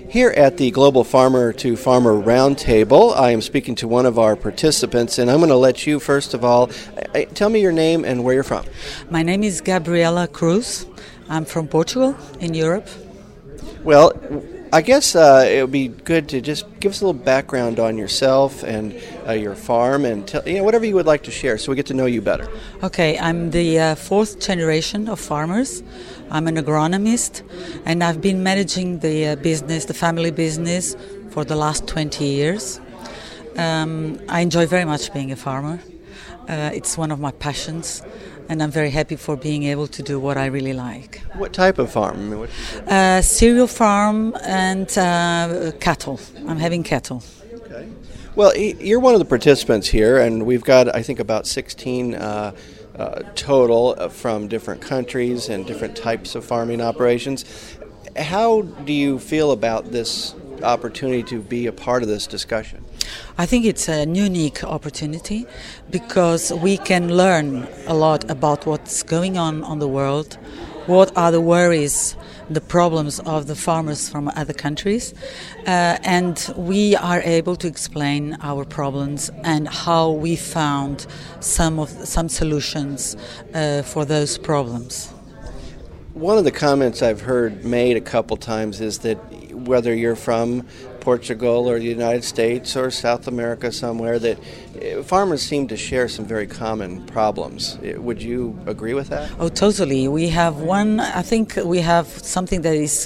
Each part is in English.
Here at the Global Farmer to Farmer Roundtable, I am speaking to one of our participants, and I'm going to let you, first of all, tell me your name and where you're from. My name is Gabriela Cruz. I'm from Portugal, in Europe. Well, I guess it would be good to just give us a little background on yourself and your farm, and whatever you would like to share, so we get to know you better. Okay, I'm the fourth generation of farmers. I'm an agronomist, and I've been managing the business, the family business, for the last 20 years. I enjoy very much being a farmer. It's one of my passions, and I'm very happy for being able to do what I really like. What type of farm? Cereal farm and cattle. I'm having cattle. Okay. Well, you're one of the participants here, and we've got, I think, about 16 total from different countries and different types of farming operations. How do you feel about this opportunity to be a part of this discussion? I think it's a unique opportunity because we can learn a lot about what's going on the world, what are the worries, the problems of the farmers from other countries, and we are able to explain our problems and how we found some solutions for those problems. One of the comments I've heard made a couple times is that whether you're from Portugal or the United States or South America somewhere, that farmers seem to share some very common problems. Would you agree with that? Oh, totally. We have I think we have something that is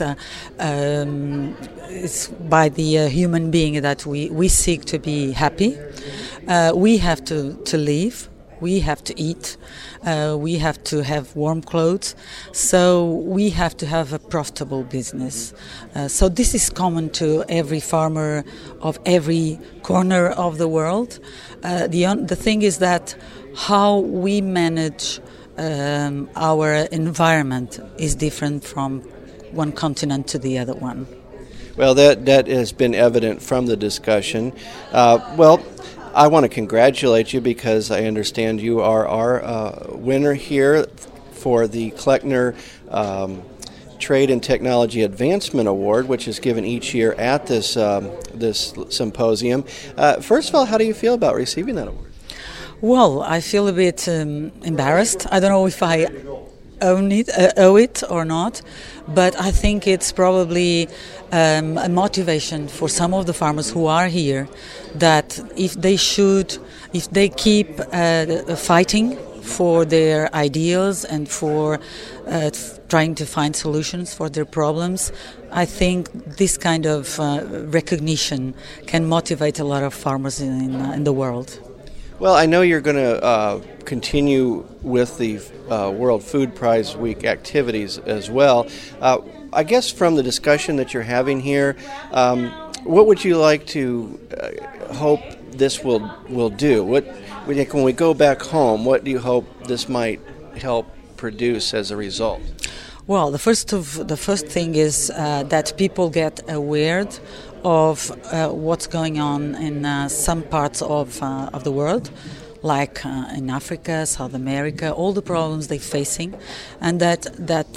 it's by the human being that we seek to be happy. We have to live. We have to eat, we have to have warm clothes, so we have to have a profitable business. So this is common to every farmer of every corner of the world. The thing is that how we manage our environment is different from one continent to the other one. Well, that has been evident from the discussion. I want to congratulate you because I understand you are our winner here for the Kleckner Trade and Technology Advancement Award, which is given each year at this symposium. First of all, how do you feel about receiving that award? Well, I feel a bit embarrassed. I don't know if I owe it or not, but I think it's probably a motivation for some of the farmers who are here, that if they keep fighting for their ideals and for trying to find solutions for their problems, I think this kind of recognition can motivate a lot of farmers in the world. Well, I know you're going to continue with the World Food Prize Week activities as well. I guess from the discussion that you're having here, what would you like to hope this will do? When we go back home, what do you hope this might help produce as a result? Well, the first thing is that people get aware of what's going on in some parts of the world, like in Africa, South America, all the problems they're facing, and that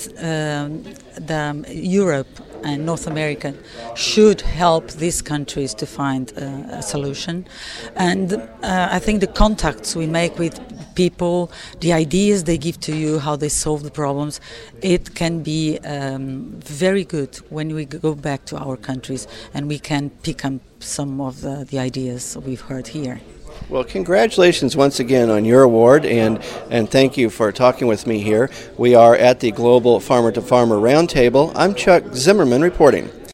Europe and North America should help these countries to find a solution. And I think the contacts we make with people, the ideas they give to you, how they solve the problems, it can be very good when we go back to our countries and we can pick up some of the ideas we've heard here. Well, congratulations once again on your award, and thank you for talking with me here. We are at the Global Farmer to Farmer Roundtable. I'm Chuck Zimmerman reporting.